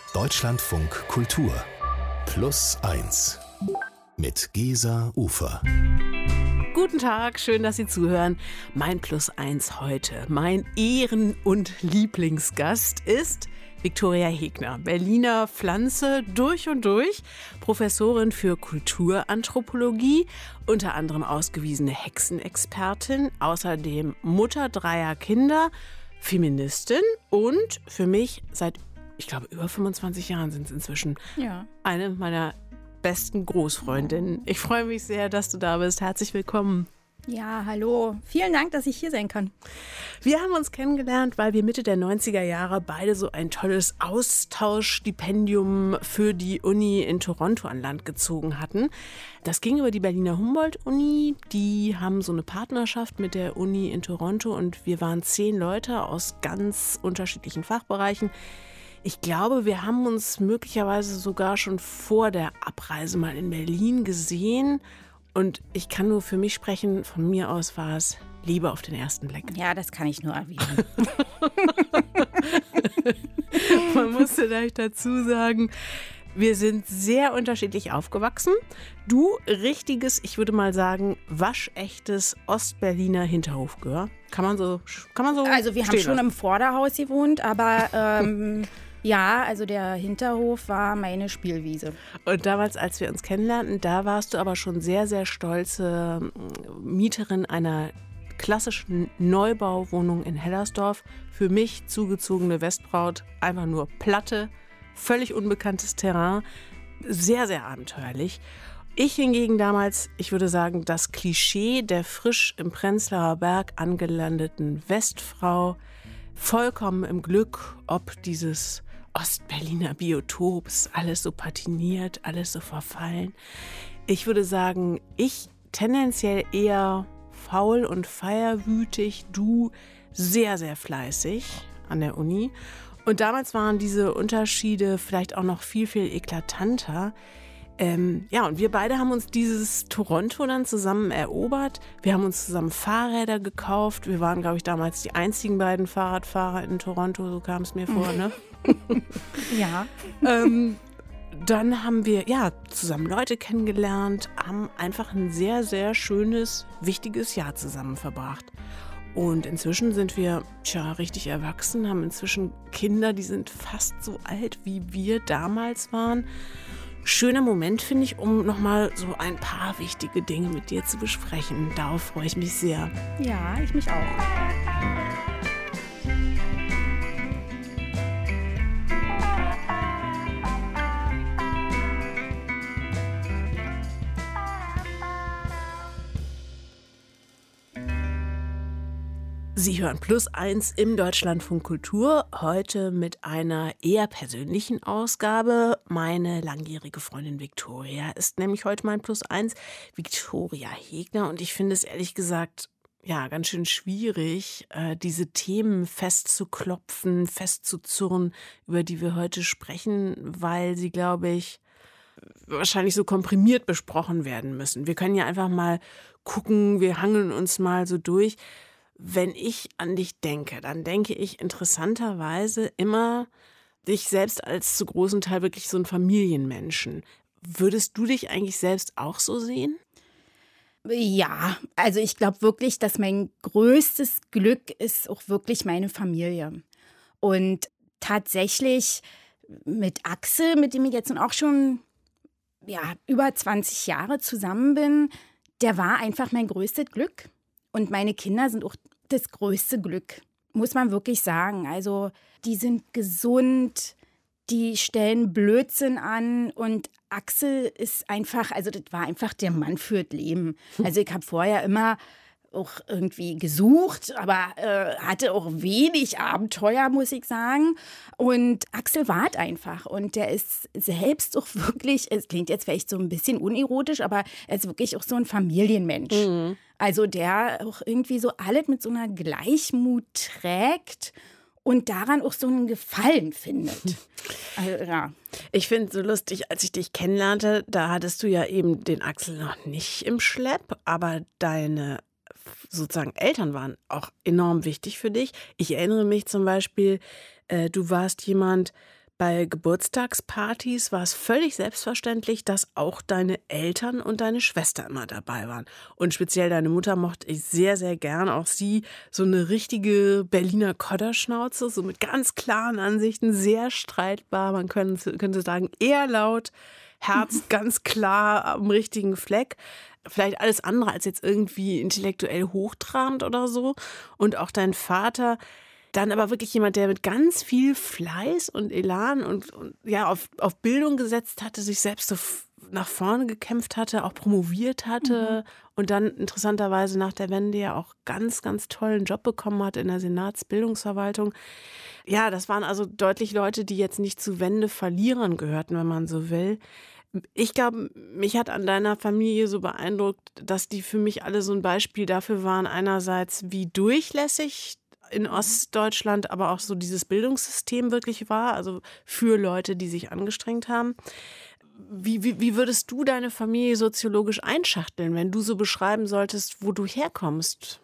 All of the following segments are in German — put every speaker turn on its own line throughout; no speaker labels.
Deutschlandfunk Kultur Plus 1 mit Gesa Ufer.
Guten Tag, schön, dass Sie zuhören. Mein Plus 1 heute, mein Ehren- und Lieblingsgast ist Viktoria Hegner, Berliner Pflanze durch und durch, Professorin für Kulturanthropologie, unter anderem ausgewiesene Hexenexpertin, außerdem Mutter dreier Kinder, Feministin und für mich seit, ich glaube, über 25 Jahren sind es inzwischen, eine meiner besten Großfreundinnen. Ich freue mich sehr, dass du da bist. Herzlich willkommen.
Ja, hallo. Vielen Dank, dass ich hier sein kann.
Wir haben uns kennengelernt, weil wir Mitte der 90er Jahre beide so ein tolles Austauschstipendium für die Uni in Toronto an Land gezogen hatten. Das ging über die Berliner Humboldt-Uni. Die haben so eine Partnerschaft mit der Uni in Toronto und wir waren 10 Leute aus ganz unterschiedlichen Fachbereichen. Ich glaube, wir haben uns möglicherweise sogar schon vor der Abreise mal in Berlin gesehen. Und ich kann nur für mich sprechen, von mir aus war es Liebe auf den ersten Blick.
Ja, das kann ich nur erwidern.
Man muss vielleicht dazu sagen, wir sind sehr unterschiedlich aufgewachsen. Du richtiges, ich würde mal sagen, waschechtes Ostberliner Hinterhofgehör. Kann man so
Also wir haben schon im Vorderhaus gewohnt, aber ja, also der Hinterhof war meine Spielwiese.
Und damals, als wir uns kennenlernten, da warst du aber schon sehr, sehr stolze Mieterin einer klassischen Neubauwohnung in Hellersdorf. Für mich zugezogene Westbraut, einfach nur Platte, völlig unbekanntes Terrain, sehr, sehr abenteuerlich. Ich hingegen damals, ich würde sagen, das Klischee der frisch im Prenzlauer Berg angelandeten Westfrau, vollkommen im Glück, ob dieses Ostberliner Biotops, alles so patiniert, alles so verfallen. Ich würde sagen, ich tendenziell eher faul und feierwütig, du sehr, sehr fleißig an der Uni. Und damals waren diese Unterschiede vielleicht auch noch viel, viel eklatanter. Ja, und wir beide haben uns dieses Toronto dann zusammen erobert. Wir haben uns zusammen Fahrräder gekauft. Wir waren, glaube ich, damals die einzigen beiden Fahrradfahrer in Toronto, so kam es mir vor, ne?
Ja.
Dann haben wir zusammen Leute kennengelernt, haben einfach ein sehr, sehr schönes, wichtiges Jahr zusammen verbracht. Und inzwischen sind wir richtig erwachsen, haben inzwischen Kinder, die sind fast so alt, wie wir damals waren. Schöner Moment, finde ich, um nochmal so ein paar wichtige Dinge mit dir zu besprechen. Darauf freue ich mich sehr.
Ja, ich mich auch.
Sie hören Plus 1 im Deutschlandfunk Kultur, heute mit einer eher persönlichen Ausgabe. Meine langjährige Freundin Viktoria ist nämlich heute mein Plus 1, Viktoria Hegner. Und ich finde es ehrlich gesagt ganz schön schwierig, diese Themen festzuklopfen, festzuzurren, über die wir heute sprechen, weil sie, glaube ich, wahrscheinlich so komprimiert besprochen werden müssen. Wir können ja einfach mal gucken, wir hangeln uns mal so durch. Wenn ich an dich denke, dann denke ich interessanterweise immer dich selbst als zu großen Teil wirklich so ein Familienmenschen. Würdest du dich eigentlich selbst auch so sehen?
Ja, also ich glaube wirklich, dass mein größtes Glück ist auch wirklich meine Familie. Und tatsächlich mit Axel, mit dem ich jetzt auch schon über 20 Jahre zusammen bin, der war einfach mein größtes Glück. Und meine Kinder sind auch das größte Glück, muss man wirklich sagen. Also die sind gesund, die stellen Blödsinn an und Axel ist einfach, also das war einfach der Mann für das Leben. Also ich habe vorher immer auch irgendwie gesucht, aber hatte auch wenig Abenteuer, muss ich sagen. Und Axel wart einfach. Und der ist selbst auch wirklich, es klingt jetzt vielleicht so ein bisschen unerotisch, aber er ist wirklich auch so ein Familienmensch. Mhm. Also der auch irgendwie so alles mit so einer Gleichmut trägt und daran auch so einen Gefallen findet. Also, ja.
Ich finde es so lustig, als ich dich kennenlernte, da hattest du ja eben den Axel noch nicht im Schlepp, aber deine sozusagen Eltern waren auch enorm wichtig für dich. Ich erinnere mich zum Beispiel, du warst jemand, Bei Geburtstagspartys war es völlig selbstverständlich, dass auch deine Eltern und deine Schwester immer dabei waren. Und speziell deine Mutter mochte ich sehr, sehr gern. Auch sie, so eine richtige Berliner Kodderschnauze, so mit ganz klaren Ansichten, sehr streitbar. Man könnte sagen, eher laut, Herz ganz klar am richtigen Fleck. Vielleicht alles andere als jetzt irgendwie intellektuell hochtrabend oder so. Und auch dein Vater, dann aber wirklich jemand, der mit ganz viel Fleiß und Elan und ja, auf Bildung gesetzt hatte, sich selbst so nach vorne gekämpft hatte, auch promoviert hatte und dann interessanterweise nach der Wende ja auch ganz, ganz tollen Job bekommen hat in der Senatsbildungsverwaltung. Ja, das waren also deutlich Leute, die jetzt nicht zu Wende-Verlierern gehörten, wenn man so will. Ich glaube, mich hat an deiner Familie so beeindruckt, dass die für mich alle so ein Beispiel dafür waren, einerseits wie durchlässig in Ostdeutschland aber auch so dieses Bildungssystem wirklich war, also für Leute, die sich angestrengt haben. Wie würdest du deine Familie soziologisch einschachteln, wenn du so beschreiben solltest, wo du herkommst?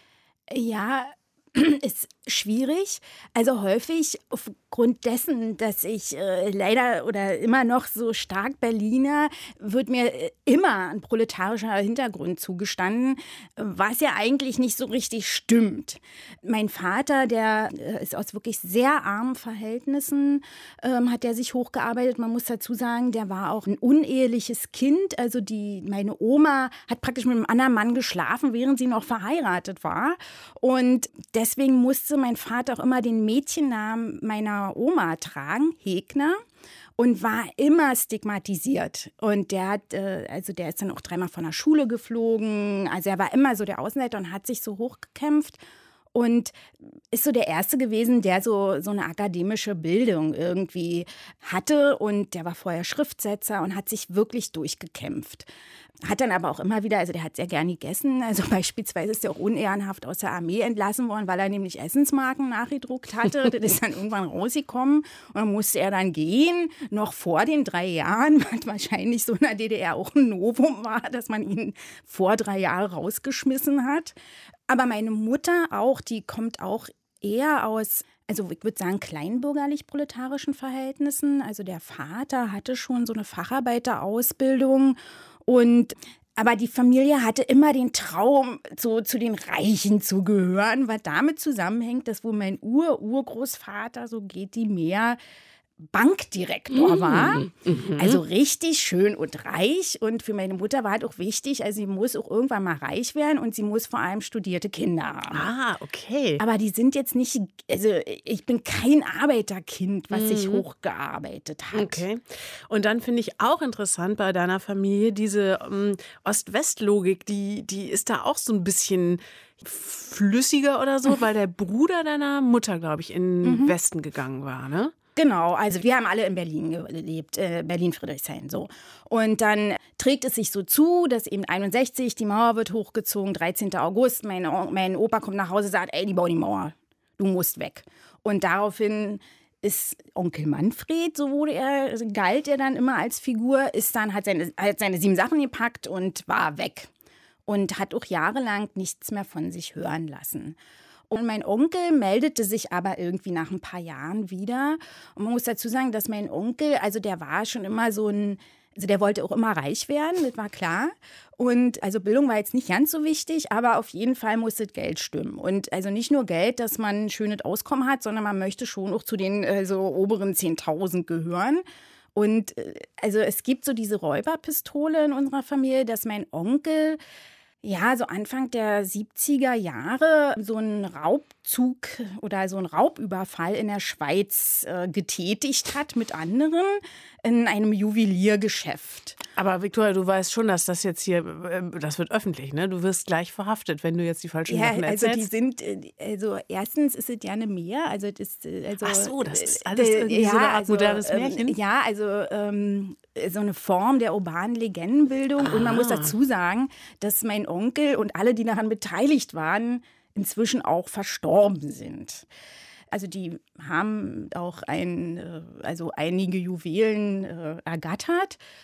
Ja, ist schwierig. Also häufig aufgrund dessen, dass ich leider oder immer noch so stark Berliner, wird mir immer ein proletarischer Hintergrund zugestanden, was ja eigentlich nicht so richtig stimmt. Mein Vater, der ist aus wirklich sehr armen Verhältnissen, hat der sich hochgearbeitet. Man muss dazu sagen, der war auch ein uneheliches Kind. Also meine Oma hat praktisch mit einem anderen Mann geschlafen, während sie noch verheiratet war. Und deswegen musste mein Vater auch immer den Mädchennamen meiner Oma tragen, Hegner, und war immer stigmatisiert. Und der ist dann auch 3-mal von der Schule geflogen. Also er war immer so der Außenseiter und hat sich so hochgekämpft. Und ist so der Erste gewesen, der so eine akademische Bildung irgendwie hatte. Und der war vorher Schriftsetzer und hat sich wirklich durchgekämpft. Hat dann aber auch immer wieder, also der hat sehr gern gegessen. Also beispielsweise ist er auch unehrenhaft aus der Armee entlassen worden, weil er nämlich Essensmarken nachgedruckt hatte. Das ist dann irgendwann rausgekommen und dann musste er dann gehen, noch vor den 3 Jahren, was wahrscheinlich so in der DDR auch ein Novum war, dass man ihn vor 3 Jahren rausgeschmissen hat. Aber meine Mutter auch, die kommt auch eher aus, also ich würde sagen, kleinbürgerlich-proletarischen Verhältnissen. Also der Vater hatte schon so eine Facharbeiterausbildung. Aber die Familie hatte immer den Traum, so zu den Reichen zu gehören, was damit zusammenhängt, dass wohl mein Urgroßvater, so geht die mehr, Bankdirektor war. Also richtig schön und reich. Und für meine Mutter war halt auch wichtig, also sie muss auch irgendwann mal reich werden und sie muss vor allem studierte Kinder haben.
Ah, okay.
Aber die sind jetzt nicht, also ich bin kein Arbeiterkind, was sich hochgearbeitet hat.
Okay. Und dann finde ich auch interessant bei deiner Familie diese Ost-West-Logik, die ist da auch so ein bisschen flüssiger oder so, weil der Bruder deiner Mutter, glaube ich, in den Westen gegangen war, ne?
Genau, also wir haben alle in Berlin gelebt, Berlin-Friedrichshain, so. Und dann trägt es sich so zu, dass eben 61, die Mauer wird hochgezogen, 13. August, mein Opa kommt nach Hause und sagt, ey, die bauen die Mauer, du musst weg. Und daraufhin ist Onkel Manfred, so galt er dann immer als Figur, hat seine 7 Sachen gepackt und war weg. Und hat auch jahrelang nichts mehr von sich hören lassen. Und mein Onkel meldete sich aber irgendwie nach ein paar Jahren wieder. Und man muss dazu sagen, dass mein Onkel, also der war schon immer also der wollte auch immer reich werden, das war klar. Und also Bildung war jetzt nicht ganz so wichtig, aber auf jeden Fall musste das Geld stimmen. Und also nicht nur Geld, dass man ein schönes Auskommen hat, sondern man möchte schon auch zu den oberen 10.000 gehören. Und also es gibt so diese Räuberpistole in unserer Familie, dass mein Onkel so Anfang der 70er Jahre so einen Raubzug oder so einen Raubüberfall in der Schweiz getätigt hat mit anderen in einem Juweliergeschäft.
Aber Viktoria, du weißt schon, dass das jetzt hier, das wird öffentlich, ne? Du wirst gleich verhaftet, wenn du jetzt die falschen Sachen erzählst.
Also erstens ist es ja eine Mehr, also
ach so, das ist alles irgendwie so eine Art modernes Märchen?
Ja, also so eine Form der urbanen Legendenbildung. Und man muss dazu sagen, dass mein Onkel und alle, die daran beteiligt waren, inzwischen auch verstorben sind. Also die haben auch einige Juwelen ergattert.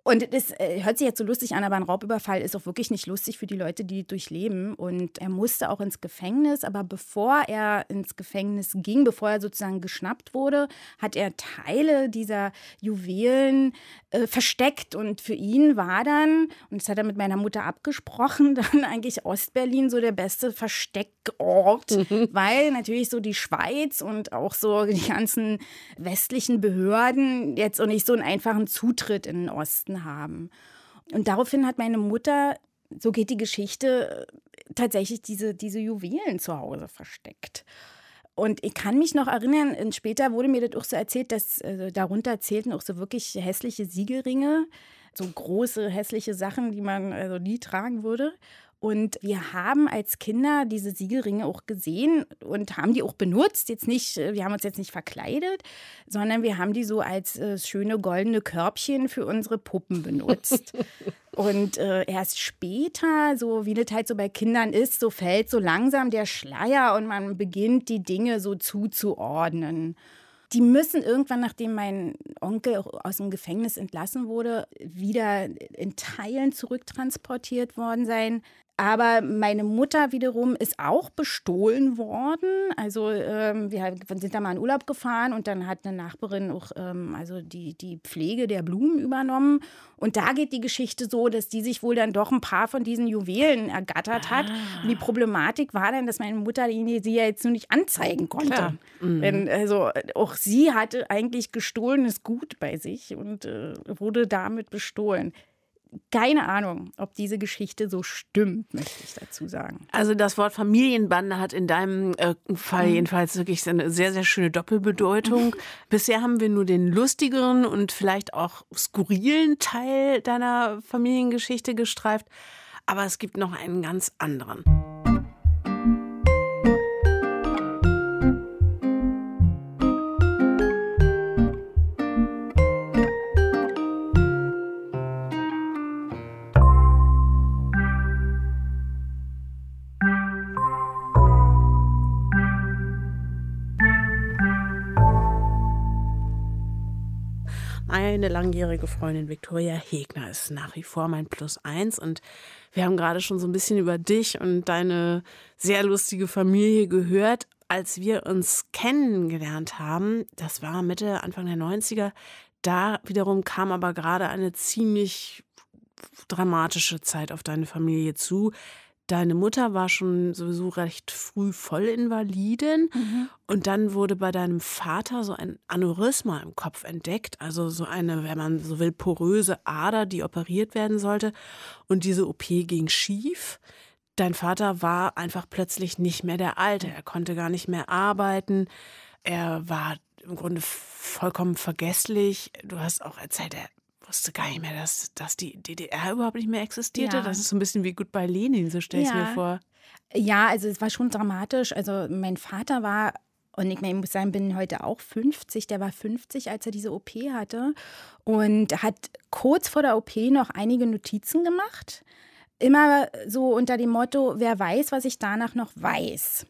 Und das hört sich jetzt so lustig an, aber ein Raubüberfall ist auch wirklich nicht lustig für die Leute, die durchleben. Und er musste auch ins Gefängnis, aber bevor er ins Gefängnis ging, bevor er sozusagen geschnappt wurde, hat er Teile dieser Juwelen versteckt. Und für ihn war dann, und das hat er mit meiner Mutter abgesprochen, dann eigentlich Ostberlin so der beste Versteckort, weil natürlich so die Schweiz und auch so die ganzen westlichen Behörden jetzt auch nicht so einen einfachen Zutritt in den Osten haben. Und daraufhin hat meine Mutter, so geht die Geschichte, tatsächlich diese Juwelen zu Hause versteckt. Und ich kann mich noch erinnern, und später wurde mir das auch so erzählt, dass darunter zählten auch so wirklich hässliche Siegelringe, so große hässliche Sachen, die man also nie tragen würde. Und wir haben als Kinder diese Siegelringe auch gesehen und haben die auch benutzt. Jetzt nicht, wir haben uns jetzt nicht verkleidet, sondern wir haben die so als schöne goldene Körbchen für unsere Puppen benutzt. Und erst später, so wie das halt so bei Kindern ist, so fällt so langsam der Schleier und man beginnt die Dinge so zuzuordnen. Die müssen irgendwann, nachdem mein Onkel aus dem Gefängnis entlassen wurde, wieder in Teilen zurücktransportiert worden sein. Aber meine Mutter wiederum ist auch bestohlen worden. Also wir sind da mal in Urlaub gefahren und dann hat eine Nachbarin auch also die Pflege der Blumen übernommen. Und da geht die Geschichte so, dass die sich wohl dann doch ein paar von diesen Juwelen ergattert hat. Und die Problematik war dann, dass meine Mutter sie ja jetzt nur nicht anzeigen konnte. Denn, also auch sie hatte eigentlich gestohlenes Gut bei sich und wurde damit bestohlen. Keine Ahnung, ob diese Geschichte so stimmt, möchte ich dazu sagen.
Also das Wort Familienbande hat in deinem Fall jedenfalls wirklich eine sehr, sehr schöne Doppelbedeutung. Bisher haben wir nur den lustigeren und vielleicht auch skurrilen Teil deiner Familiengeschichte gestreift, aber es gibt noch einen ganz anderen. Meine langjährige Freundin Viktoria Hegner ist nach wie vor mein +1 und wir haben gerade schon so ein bisschen über dich und deine sehr lustige Familie gehört. Als wir uns kennengelernt haben, das war Mitte, Anfang der 90er, da wiederum kam aber gerade eine ziemlich dramatische Zeit auf deine Familie zu. Deine Mutter war schon sowieso recht früh Vollinvalidin und dann wurde bei deinem Vater so ein Aneurysma im Kopf entdeckt, also so eine, wenn man so will, poröse Ader, die operiert werden sollte und diese OP ging schief. Dein Vater war einfach plötzlich nicht mehr der Alte, er konnte gar nicht mehr arbeiten, er war im Grunde vollkommen vergesslich. Du hast auch erzählt, er wusste gar nicht mehr, dass die DDR überhaupt nicht mehr existierte. Ja. Das ist so ein bisschen wie Goodbye Lenin, so stelle ich es mir vor.
Ja, also es war schon dramatisch. Also mein Vater war, und ich muss sagen, bin heute auch 50, der war 50, als er diese OP hatte und hat kurz vor der OP noch einige Notizen gemacht. Immer so unter dem Motto, wer weiß, was ich danach noch weiß.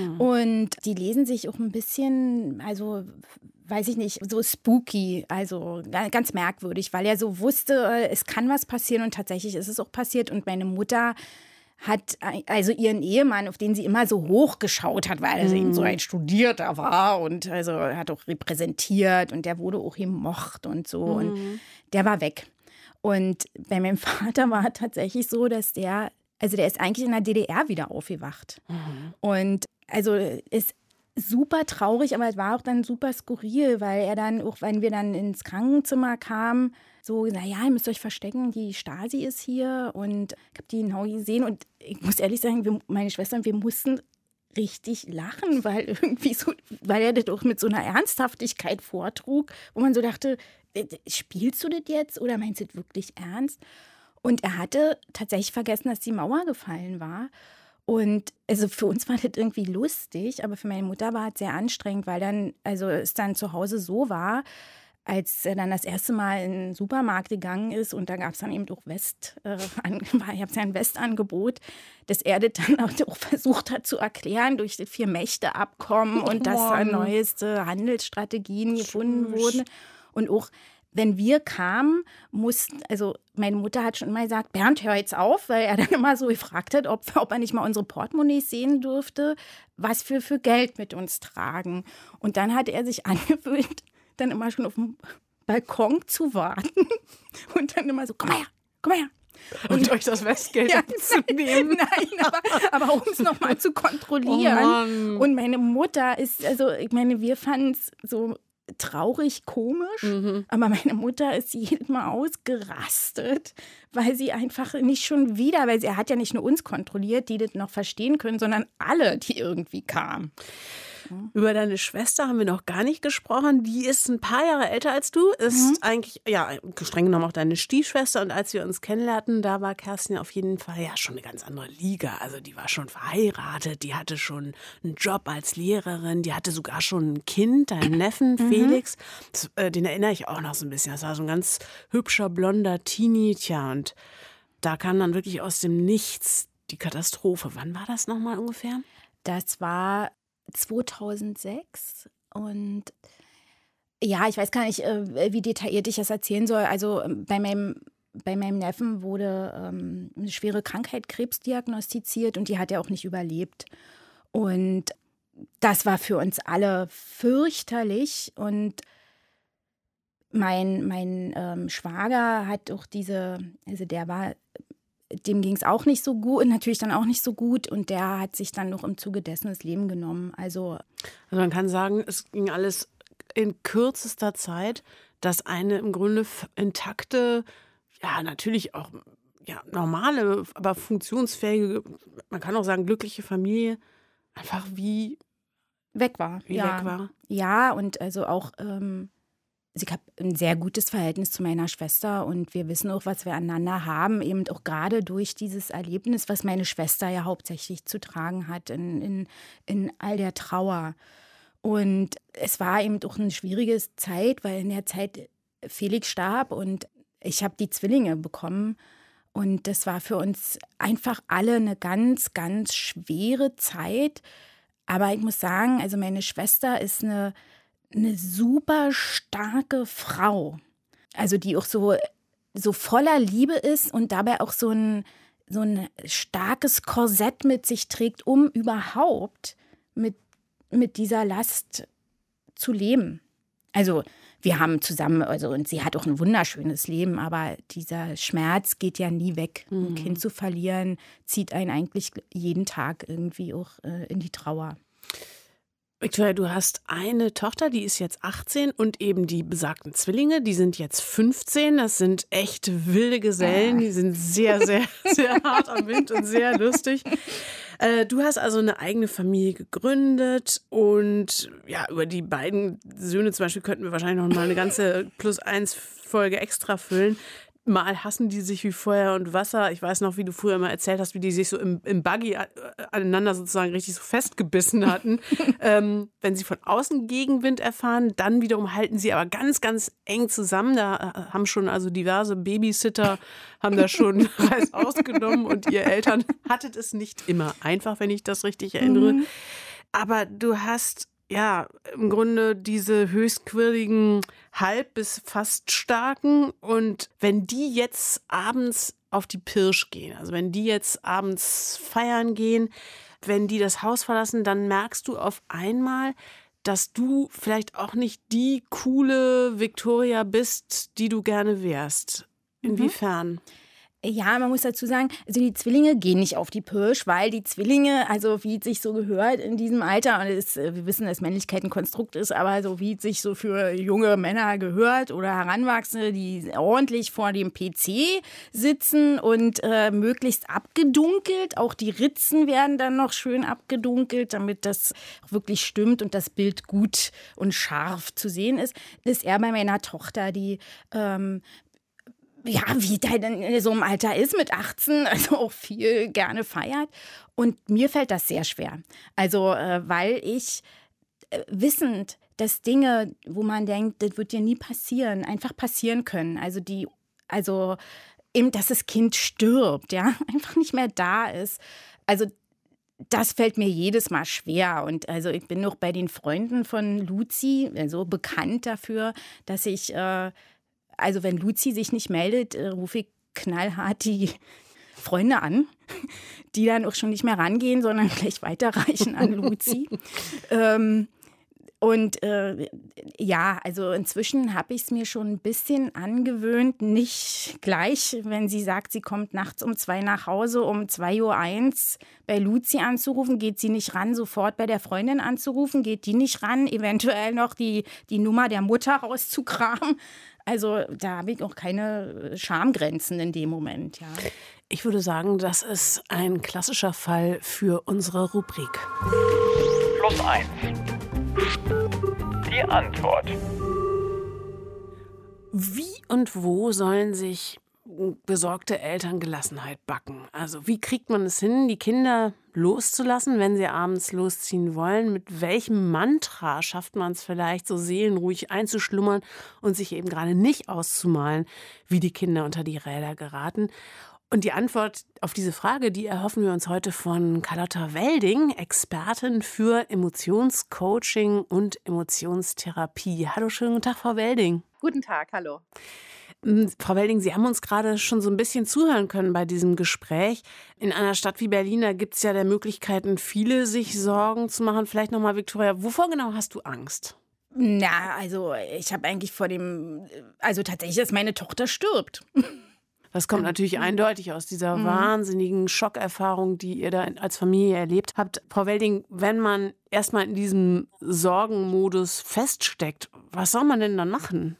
Und die lesen sich auch ein bisschen, also weiß ich nicht, so spooky, also ganz merkwürdig, weil er so wusste, es kann was passieren und tatsächlich ist es auch passiert. Und meine Mutter hat also ihren Ehemann, auf den sie immer so hochgeschaut hat, weil er eben so ein Studierter war und also er hat auch repräsentiert und der wurde auch gemocht und so und der war weg. Und bei meinem Vater war tatsächlich so, dass der ist eigentlich in der DDR wieder aufgewacht. Und also ist super traurig, aber es war auch dann super skurril, weil er dann, auch wenn wir dann ins Krankenzimmer kamen, so, naja, ihr müsst euch verstecken, die Stasi ist hier und ich habe die genau gesehen und ich muss ehrlich sagen, meine Schwester und wir mussten richtig lachen, weil irgendwie so, weil er das auch mit so einer Ernsthaftigkeit vortrug, wo man so dachte, spielst du das jetzt oder meinst du das wirklich ernst? Und er hatte tatsächlich vergessen, dass die Mauer gefallen war. Und also für uns war das irgendwie lustig, aber für meine Mutter war es sehr anstrengend, weil dann, also es dann zu Hause so war, als er dann das erste Mal in den Supermarkt gegangen ist und da gab es dann eben auch ein Westangebot, dass er das dann auch versucht hat zu erklären durch das 4-Mächte-Abkommen und dass da neueste Handelsstrategien gefunden wurden. Und auch wenn wir kamen, also meine Mutter hat schon immer gesagt, Bernd, hör jetzt auf, weil er dann immer so gefragt hat, ob er nicht mal unsere Portemonnaies sehen dürfte, was wir für Geld mit uns tragen. Und dann hat er sich angewöhnt, dann immer schon auf dem Balkon zu warten und dann immer so, komm mal her.
Und euch das Westgeld zu nehmen.
Nein, aber um es nochmal zu kontrollieren. Und meine Mutter ich meine, wir fanden es so traurig, komisch, aber meine Mutter ist jedes Mal ausgerastet, weil sie einfach nicht schon wieder, weil er hat ja nicht nur uns kontrolliert, die das noch verstehen können, sondern alle, die irgendwie kamen.
Über deine Schwester haben wir noch gar nicht gesprochen. Die ist ein paar Jahre älter als du, ist eigentlich, ja, streng genommen auch deine Stiefschwester. Und als wir uns kennenlernten, da war Kerstin auf jeden Fall ja schon eine ganz andere Liga. Also die war schon verheiratet, die hatte schon einen Job als Lehrerin, die hatte sogar schon ein Kind, deinen Neffen Felix. Den erinnere ich auch noch so ein bisschen. Das war so ein ganz hübscher, blonder Teenie. Tja, und da kam dann wirklich aus dem Nichts die Katastrophe. Wann war das nochmal ungefähr?
Das war 2006 und ja, ich weiß gar nicht, wie detailliert ich das erzählen soll. Also bei meinem Neffen wurde eine schwere Krankheit, Krebs, diagnostiziert und die hat er auch nicht überlebt. Und das war für uns alle fürchterlich und mein Schwager hat auch dem ging es auch nicht so gut und natürlich dann auch nicht so gut und der hat sich dann noch im Zuge dessen das Leben genommen. Also
man kann sagen, es ging alles in kürzester Zeit, dass eine im Grunde intakte, ja natürlich auch normale, aber funktionsfähige, man kann auch sagen glückliche Familie einfach wie
weg war.
Weg war.
Ja, und also auch ich habe ein sehr gutes Verhältnis zu meiner Schwester und wir wissen auch, was wir aneinander haben, eben auch gerade durch dieses Erlebnis, was meine Schwester ja hauptsächlich zu tragen hat in all der Trauer. Und es war eben auch eine schwierige Zeit, weil in der Zeit Felix starb und ich habe die Zwillinge bekommen. Und das war für uns einfach alle eine ganz, ganz schwere Zeit. Aber ich muss sagen, also meine Schwester ist eine super starke Frau, also die auch so voller Liebe ist und dabei auch so ein starkes Korsett mit sich trägt, um überhaupt mit dieser Last zu leben. Also wir haben zusammen, und sie hat auch ein wunderschönes Leben, aber dieser Schmerz geht ja nie weg. Ein Kind zu verlieren, zieht einen eigentlich jeden Tag irgendwie auch in die Trauer.
Victoria, du hast eine Tochter, die ist jetzt 18 und eben die besagten Zwillinge, die sind jetzt 15. Das sind echt wilde Gesellen, die sind sehr, sehr, sehr hart am Wind und sehr lustig. Du hast also eine eigene Familie gegründet und ja, über die beiden Söhne zum Beispiel könnten wir wahrscheinlich noch mal eine ganze +1-Folge extra füllen. Mal hassen die sich wie Feuer und Wasser. Ich weiß noch, wie du früher mal erzählt hast, wie die sich so im Buggy aneinander sozusagen richtig so festgebissen hatten. Wenn sie von außen Gegenwind erfahren, dann wiederum halten sie aber ganz, ganz eng zusammen. Da haben schon also diverse Babysitter, haben da schon Reis ausgenommen und ihr Eltern hattet es nicht immer einfach, wenn ich das richtig erinnere. Aber du hast ja, im Grunde diese höchstquirligen halb- bis fast starken. Und wenn die jetzt abends auf die Pirsch gehen, also wenn die jetzt abends feiern gehen, wenn die das Haus verlassen, dann merkst du auf einmal, dass du vielleicht auch nicht die coole Victoria bist, die du gerne wärst. Inwiefern?
Ja, man muss dazu sagen, also die Zwillinge gehen nicht auf die Pirsch, weil die Zwillinge, also wie es sich so gehört in diesem Alter, und wir wissen, dass Männlichkeit ein Konstrukt ist, aber so wie es sich so für junge Männer gehört oder Heranwachsende, die ordentlich vor dem PC sitzen und möglichst abgedunkelt, auch die Ritzen werden dann noch schön abgedunkelt, damit das auch wirklich stimmt und das Bild gut und scharf zu sehen ist, ist eher bei meiner Tochter, die wie der denn in so einem Alter ist mit 18, also auch viel gerne feiert. Und mir fällt das sehr schwer. Also, weil ich wissend, dass Dinge, wo man denkt, das wird dir nie passieren, einfach passieren können. Also eben, dass das Kind stirbt, ja, einfach nicht mehr da ist. Also das fällt mir jedes Mal schwer. Und also ich bin noch bei den Freunden von Luzi, also bekannt dafür, dass ich also wenn Luzi sich nicht meldet, rufe ich knallhart die Freunde an, die dann auch schon nicht mehr rangehen, sondern gleich weiterreichen an Luzi. Also inzwischen habe ich es mir schon ein bisschen angewöhnt, nicht gleich, wenn sie sagt, sie kommt nachts um 2 nach Hause, um 2:01 Uhr bei Luzi anzurufen, geht sie nicht ran, sofort bei der Freundin anzurufen, geht die nicht ran, eventuell noch die Nummer der Mutter rauszukramen. Also da habe ich auch keine Schamgrenzen in dem Moment, ja.
Ich würde sagen, das ist ein klassischer Fall für unsere Rubrik.
+1. Die Antwort.
Wie und wo sollen sich besorgte Eltern Gelassenheit backen? Also wie kriegt man es hin, die Kinder loszulassen, wenn sie abends losziehen wollen? Mit welchem Mantra schafft man es vielleicht, so seelenruhig einzuschlummern und sich eben gerade nicht auszumalen, wie die Kinder unter die Räder geraten? Und die Antwort auf diese Frage, die erhoffen wir uns heute von Carlotta Welding, Expertin für Emotionscoaching und Emotionstherapie. Hallo, schönen guten Tag, Frau Welding.
Guten Tag, hallo.
Frau Welding, Sie haben uns gerade schon so ein bisschen zuhören können bei diesem Gespräch. In einer Stadt wie Berlin, da gibt es ja der Möglichkeiten, viele sich Sorgen zu machen. Vielleicht nochmal, Viktoria, wovor genau hast du Angst?
Na, also ich habe eigentlich tatsächlich, dass meine Tochter stirbt.
Das kommt natürlich eindeutig aus dieser wahnsinnigen Schockerfahrung, die ihr da als Familie erlebt habt. Frau Welding, wenn man erstmal in diesem Sorgenmodus feststeckt, was soll man denn dann machen?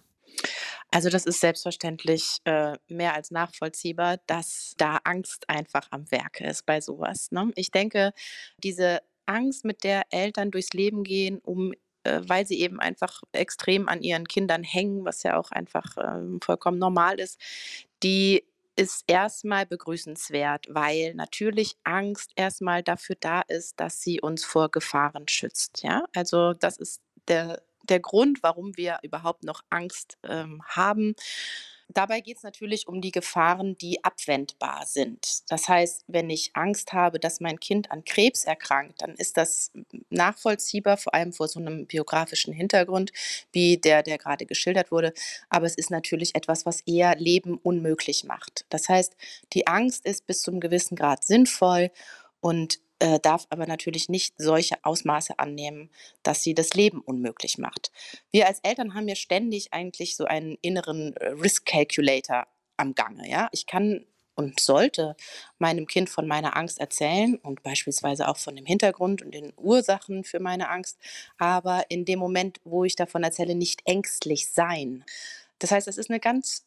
Also das ist selbstverständlich mehr als nachvollziehbar, dass da Angst einfach am Werke ist bei sowas. Ne? Ich denke, diese Angst, mit der Eltern durchs Leben gehen, weil sie eben einfach extrem an ihren Kindern hängen, was ja auch einfach vollkommen normal ist, die ist erstmal begrüßenswert, weil natürlich Angst erstmal dafür da ist, dass sie uns vor Gefahren schützt. Ja? Also das ist der Grund, warum wir überhaupt noch Angst haben. Dabei geht es natürlich um die Gefahren, die abwendbar sind. Das heißt, wenn ich Angst habe, dass mein Kind an Krebs erkrankt, dann ist das nachvollziehbar, vor allem vor so einem biografischen Hintergrund, wie der gerade geschildert wurde. Aber es ist natürlich etwas, was eher Leben unmöglich macht. Das heißt, die Angst ist bis zu einem gewissen Grad sinnvoll und darf aber natürlich nicht solche Ausmaße annehmen, dass sie das Leben unmöglich macht. Wir als Eltern haben ja ständig eigentlich so einen inneren Risk Calculator am Gange. Ja? Ich kann und sollte meinem Kind von meiner Angst erzählen und beispielsweise auch von dem Hintergrund und den Ursachen für meine Angst, aber in dem Moment, wo ich davon erzähle, nicht ängstlich sein. Das heißt, das ist eine ganz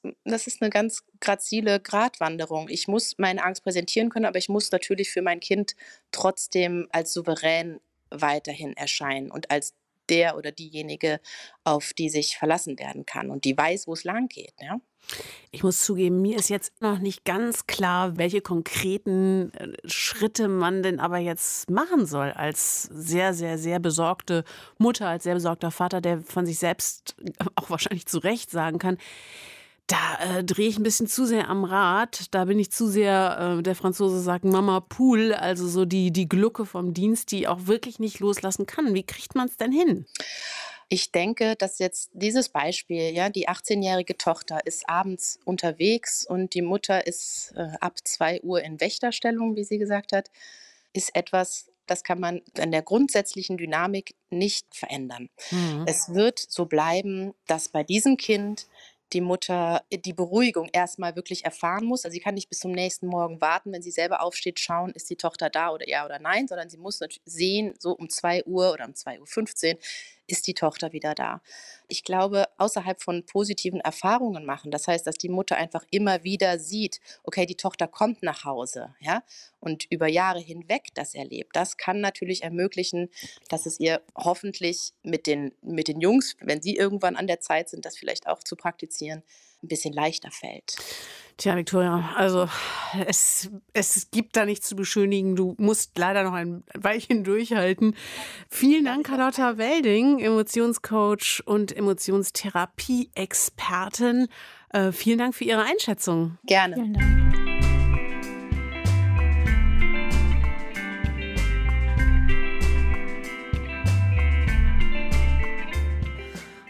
grazile Gratwanderung. Ich muss meine Angst präsentieren können, aber ich muss natürlich für mein Kind trotzdem als souverän weiterhin erscheinen und als der oder diejenige, auf die sich verlassen werden kann und die weiß, wo es lang geht. Ja?
Ich muss zugeben, mir ist jetzt noch nicht ganz klar, welche konkreten Schritte man denn aber jetzt machen soll als sehr, sehr, sehr besorgte Mutter, als sehr besorgter Vater, der von sich selbst auch wahrscheinlich zu Recht sagen kann, da drehe ich ein bisschen zu sehr am Rad, da bin ich zu sehr, der Franzose sagt Mama Pool, also so die Glucke vom Dienst, die auch wirklich nicht loslassen kann. Wie kriegt man es denn hin?
Ich denke, dass jetzt dieses Beispiel, ja, die 18-jährige Tochter ist abends unterwegs und die Mutter ist ab 2 Uhr in Wächterstellung, wie sie gesagt hat, ist etwas, das kann man an der grundsätzlichen Dynamik nicht verändern. Es wird so bleiben, dass bei diesem Kind die Mutter die Beruhigung erstmal wirklich erfahren muss. Also sie kann nicht bis zum nächsten Morgen warten, wenn sie selber aufsteht, schauen, ist die Tochter da oder ja oder nein, sondern sie muss natürlich sehen, so um 2 Uhr oder um 2:15 Uhr ist die Tochter wieder da. Ich glaube, außerhalb von positiven Erfahrungen machen, das heißt, dass die Mutter einfach immer wieder sieht, okay, die Tochter kommt nach Hause, ja, und über Jahre hinweg das erlebt. Das kann natürlich ermöglichen, dass es ihr hoffentlich mit den Jungs, wenn sie irgendwann an der Zeit sind, das vielleicht auch zu praktizieren, ein bisschen leichter fällt.
Tja, Viktoria, also es gibt da nichts zu beschönigen. Du musst leider noch ein Weilchen durchhalten. Vielen Dank, Carlotta Welding, Emotionscoach und Emotionstherapie-Expertin. Vielen Dank für Ihre Einschätzung.
Gerne.
Vielen Dank.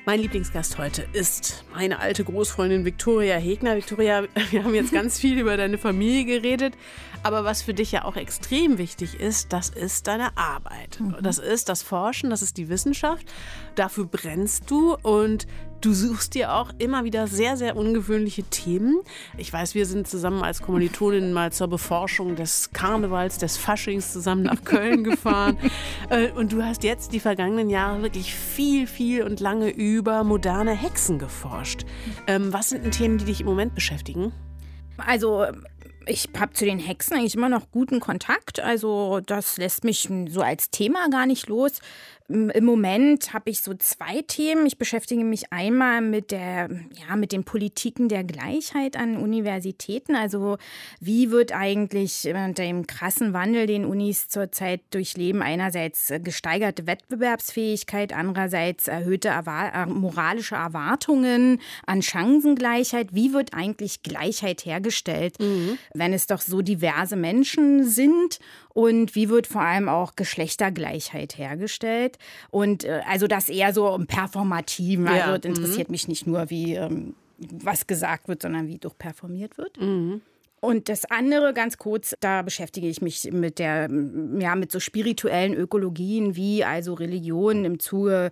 Mein Lieblingsgast heute ist meine alte Großfreundin Viktoria Hegner. Viktoria, wir haben jetzt ganz viel über deine Familie geredet, aber was für dich ja auch extrem wichtig ist, das ist deine Arbeit. Das ist das Forschen, das ist die Wissenschaft. Dafür brennst du und du suchst dir auch immer wieder sehr, sehr ungewöhnliche Themen. Ich weiß, wir sind zusammen als Kommilitoninnen mal zur Beforschung des Karnevals, des Faschings zusammen nach Köln gefahren. Und du hast jetzt die vergangenen Jahre wirklich viel und lange über moderne Hexen geforscht. Was sind denn Themen, die dich im Moment beschäftigen?
Also ich habe zu den Hexen eigentlich immer noch guten Kontakt. Also das lässt mich so als Thema gar nicht los. Im Moment habe ich so 2 Themen. Ich beschäftige mich einmal mit den Politiken der Gleichheit an Universitäten. Also wie wird eigentlich unter dem krassen Wandel, den Unis zurzeit durchleben, einerseits gesteigerte Wettbewerbsfähigkeit, andererseits erhöhte moralische Erwartungen an Chancengleichheit. Wie wird eigentlich Gleichheit hergestellt, wenn es doch so diverse Menschen sind? Und wie wird vor allem auch Geschlechtergleichheit hergestellt? Und also das eher so im Performativen. Also das interessiert mich nicht nur, wie was gesagt wird, sondern wie doch performiert wird. Und das andere, ganz kurz, da beschäftige ich mich mit so spirituellen Ökologien, wie also Religion im Zuge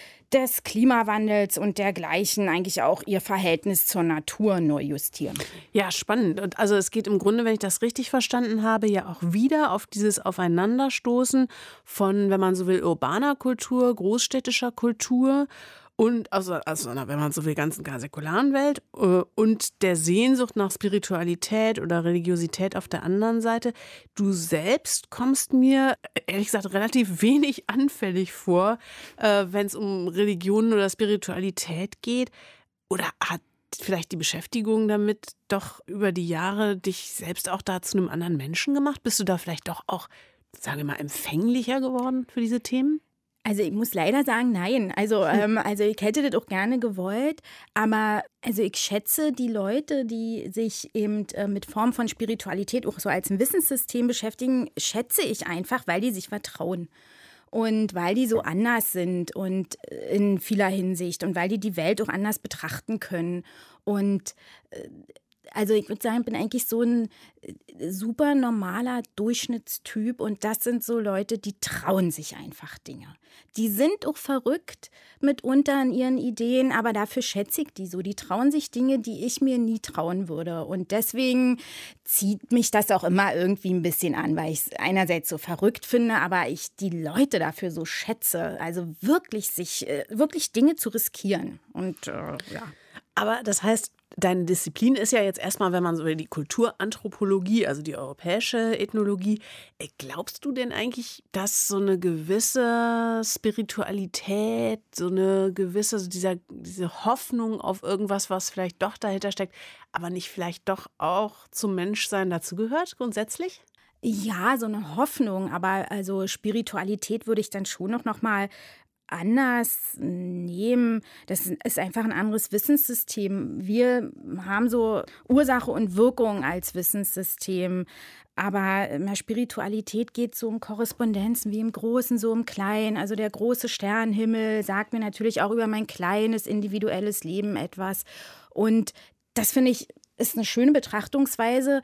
des Klimawandels und dergleichen eigentlich auch ihr Verhältnis zur Natur neu justieren.
Ja, spannend. Und also es geht im Grunde, wenn ich das richtig verstanden habe, ja auch wieder auf dieses Aufeinanderstoßen von, wenn man so will, urbaner Kultur, großstädtischer Kultur und also wenn man so will, ganzen gar säkularen Welt und der Sehnsucht nach Spiritualität oder Religiosität auf der anderen Seite. Du selbst kommst mir, ehrlich gesagt, relativ wenig anfällig vor, wenn es um Religion oder Spiritualität geht. Oder hat vielleicht die Beschäftigung damit doch über die Jahre dich selbst auch da zu einem anderen Menschen gemacht? Bist du da vielleicht doch auch, sagen wir mal, empfänglicher geworden für diese Themen?
Also ich muss leider sagen, nein. Also ich hätte das auch gerne gewollt, aber also ich schätze die Leute, die sich eben mit Formen von Spiritualität auch so als ein Wissenssystem beschäftigen, schätze ich einfach, weil die sich vertrauen. Und weil die so anders sind und in vieler Hinsicht und weil die Welt auch anders betrachten können. Und also ich würde sagen, ich bin eigentlich so ein super normaler Durchschnittstyp und das sind so Leute, die trauen sich einfach Dinge. Die sind auch verrückt mitunter in ihren Ideen, aber dafür schätze ich die so. Die trauen sich Dinge, die ich mir nie trauen würde und deswegen zieht mich das auch immer irgendwie ein bisschen an, weil ich es einerseits so verrückt finde, aber ich die Leute dafür so schätze, also wirklich Dinge zu riskieren und ja.
Aber das heißt, deine Disziplin ist ja jetzt erstmal, wenn man so will, die Kulturanthropologie, also die europäische Ethnologie. Glaubst du denn eigentlich, dass so eine gewisse Spiritualität, so eine gewisse, so diese Hoffnung auf irgendwas, was vielleicht doch dahinter steckt, aber nicht vielleicht doch auch zum Menschsein dazugehört, grundsätzlich?
Ja, so eine Hoffnung, aber also Spiritualität würde ich dann schon noch mal anders nehmen. Das ist einfach ein anderes Wissenssystem. Wir haben so Ursache und Wirkung als Wissenssystem. Aber Spiritualität geht so um Korrespondenzen wie im Großen, so im Kleinen. Also der große Sternenhimmel sagt mir natürlich auch über mein kleines, individuelles Leben etwas. Und das finde ich, ist eine schöne Betrachtungsweise,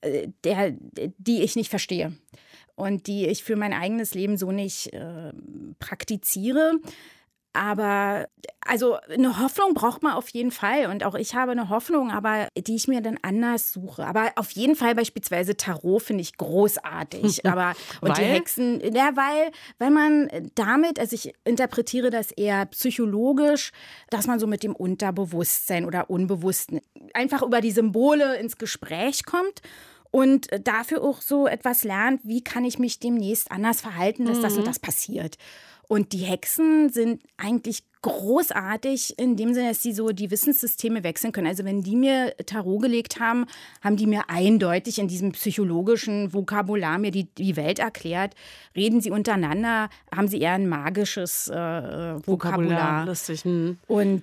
die ich nicht verstehe. Und die ich für mein eigenes Leben so nicht praktiziere. Aber also eine Hoffnung braucht man auf jeden Fall. Und auch ich habe eine Hoffnung, aber die ich mir dann anders suche. Aber auf jeden Fall beispielsweise Tarot finde ich großartig. Und die Hexen, ja, weil man damit, also ich interpretiere das eher psychologisch, dass man so mit dem Unterbewusstsein oder Unbewussten einfach über die Symbole ins Gespräch kommt. Und dafür auch so etwas lernt, wie kann ich mich demnächst anders verhalten, dass das und das passiert. Und die Hexen sind eigentlich großartig in dem Sinne, dass sie so die Wissenssysteme wechseln können. Also wenn die mir Tarot gelegt haben, haben die mir eindeutig in diesem psychologischen Vokabular mir die Welt erklärt. Reden sie untereinander, haben sie eher ein magisches Vokabular.
Lustig.
Und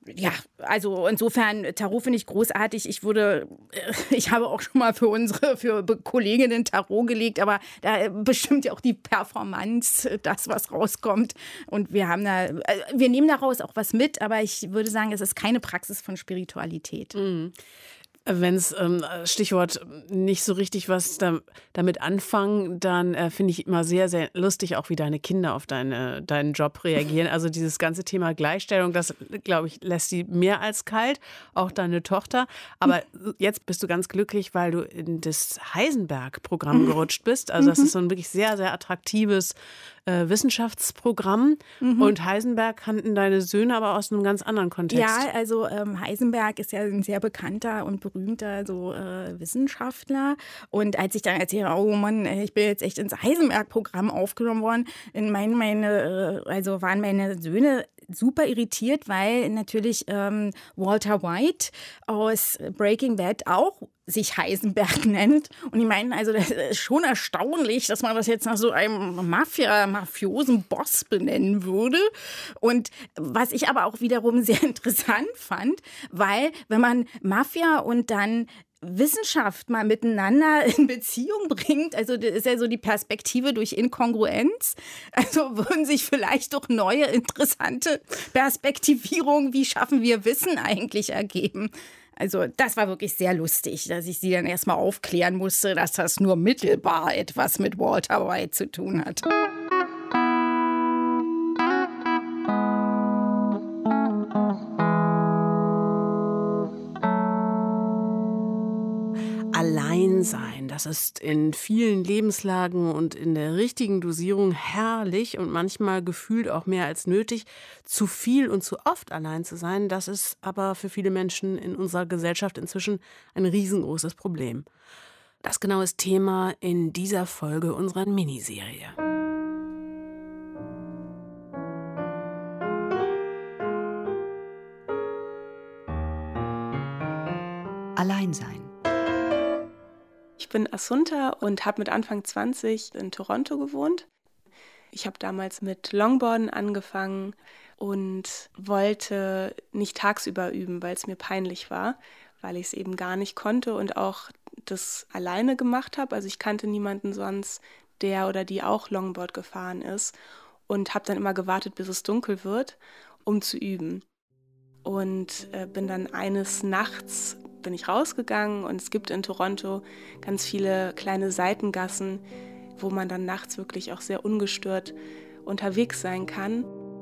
Ja, also insofern, Tarot finde ich großartig. Ich habe auch schon mal für Kolleginnen Tarot gelegt, aber da bestimmt ja auch die Performance, das, was rauskommt. Und wir nehmen daraus auch was mit, aber ich würde sagen, es ist keine Praxis von Spiritualität.
Mhm. Wenn es, Stichwort, nicht so richtig was damit anfangen, dann finde ich immer sehr, sehr lustig, auch wie deine Kinder auf deinen Job reagieren. Also dieses ganze Thema Gleichstellung, das, glaube ich, lässt sie mehr als kalt, auch deine Tochter. Aber jetzt bist du ganz glücklich, weil du in das Heisenberg-Programm gerutscht bist. Also das ist so ein wirklich sehr, sehr attraktives Wissenschaftsprogramm. Und Heisenberg kannten deine Söhne aber aus einem ganz anderen Kontext.
Ja, also Heisenberg ist ja ein sehr bekannter und berühmter Wissenschaftler. Und als ich dann erzählte, oh Mann, ich bin jetzt echt ins Heisenberg-Programm aufgenommen worden, waren meine Söhne super irritiert, weil natürlich Walter White aus Breaking Bad auch sich Heisenberg nennt. Und die meinen, also das ist schon erstaunlich, dass man das jetzt nach so einem mafiosen Boss benennen würde. Und was ich aber auch wiederum sehr interessant fand, weil wenn man Mafia und dann Wissenschaft mal miteinander in Beziehung bringt, also das ist ja so die Perspektive durch Inkongruenz, also würden sich vielleicht doch neue, interessante Perspektivierungen, wie schaffen wir Wissen eigentlich ergeben. Also das war wirklich sehr lustig, dass ich sie dann erstmal aufklären musste, dass das nur mittelbar etwas mit Walter White zu tun hat.
Alleinsein, das ist in vielen Lebenslagen und in der richtigen Dosierung herrlich und manchmal gefühlt auch mehr als nötig. Zu viel und zu oft allein zu sein, das ist aber für viele Menschen in unserer Gesellschaft inzwischen ein riesengroßes Problem. Das genau ist Thema in dieser Folge unserer Miniserie.
Alleinsein.
Ich bin Assunta und habe mit Anfang 20 in Toronto gewohnt. Ich habe damals mit Longboarden angefangen und wollte nicht tagsüber üben, weil es mir peinlich war, weil ich es eben gar nicht konnte und auch das alleine gemacht habe. Also ich kannte niemanden sonst, der oder die auch Longboard gefahren ist und habe dann immer gewartet, bis es dunkel wird, um zu üben. Und bin dann eines Nachts bin ich rausgegangen und es gibt in Toronto ganz viele kleine Seitengassen, wo man dann nachts wirklich auch sehr ungestört unterwegs sein kann.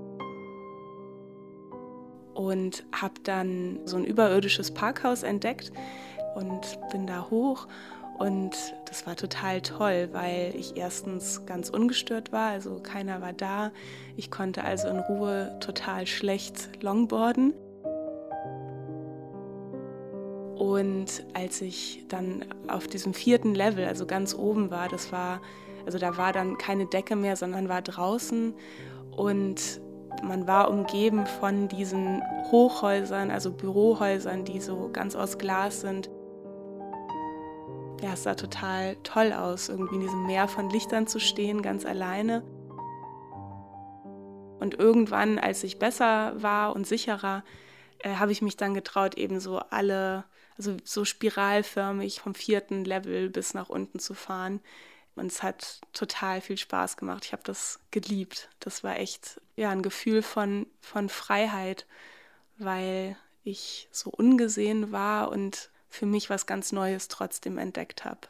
Und habe dann so ein überirdisches Parkhaus entdeckt und bin da hoch. Und das war total toll, weil ich erstens ganz ungestört war, also keiner war da. Ich konnte also in Ruhe total schlecht longboarden. Und als ich dann auf diesem 4. Level, also ganz oben war, da war dann keine Decke mehr, sondern war draußen und man war umgeben von diesen Hochhäusern, also Bürohäusern, die so ganz aus Glas sind. Ja, es sah total toll aus, irgendwie in diesem Meer von Lichtern zu stehen, ganz alleine. Und irgendwann, als ich besser war und sicherer, habe ich mich dann getraut, eben so spiralförmig vom 4. Level bis nach unten zu fahren. Und es hat total viel Spaß gemacht. Ich habe das geliebt. Das war echt ein Gefühl von Freiheit, weil ich so ungesehen war und für mich was ganz Neues trotzdem entdeckt habe.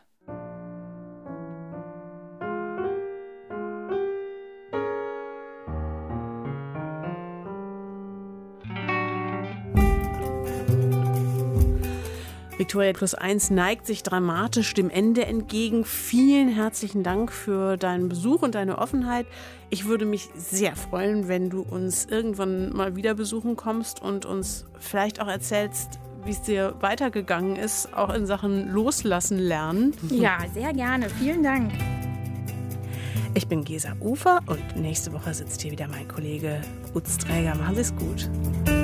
Viktoria +1 neigt sich dramatisch dem Ende entgegen. Vielen herzlichen Dank für deinen Besuch und deine Offenheit. Ich würde mich sehr freuen, wenn du uns irgendwann mal wieder besuchen kommst und uns vielleicht auch erzählst, wie es dir weitergegangen ist, auch in Sachen Loslassen lernen.
Ja, sehr gerne. Vielen Dank.
Ich bin Gesa Ufer und nächste Woche sitzt hier wieder mein Kollege Utz Träger. Machen Sie es gut.